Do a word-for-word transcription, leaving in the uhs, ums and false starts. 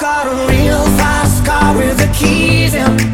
got a real fast car with the keys in.